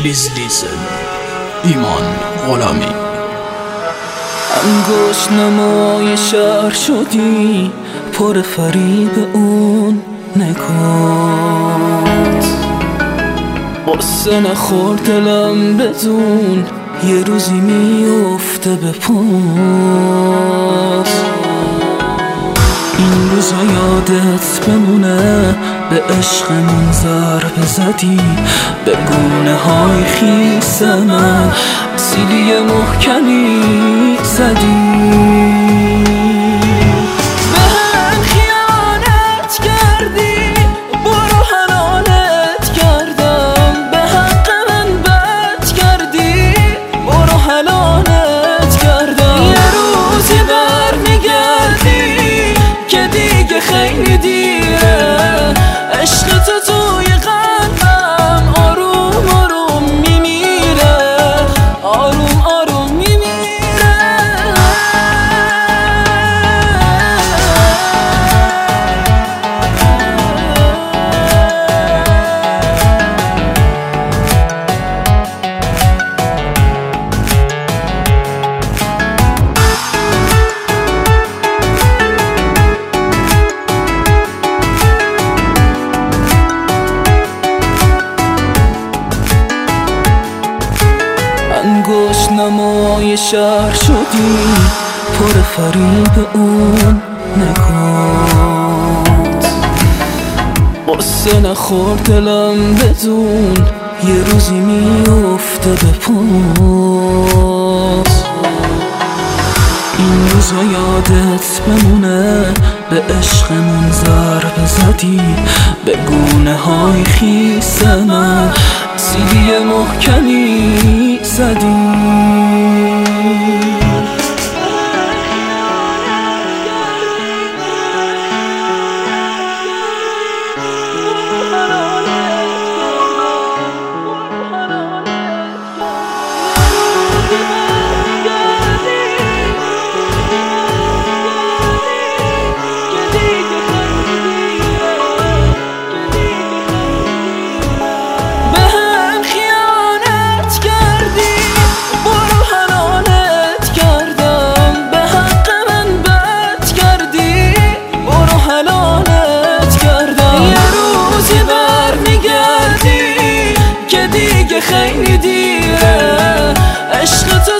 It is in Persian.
لیز ایمان غلامی. انگشت نمای شهر شدی، پر فریب اون نکات. قصه نخور دلم بدون، یه روزی میفته به پاس. این روزا یادت بمونه، به عشقمون ضربه زدی، به گونه های خیس من سیلی محکمی زدی. خیلی دیره، عشق تو توی قلبم آروم آروم میمیره، آروم آروم میمیره. انگشت نمای شهر شدی، پر فریب اون نکات. قصه نخور دلم بدون، یه روزی میفته به پاس. این روزا یادت بمونه، به عشقمون ضربه زدی، به گونه های خیس من سیلی محکمی زدی. خیلی دیره، عشق تو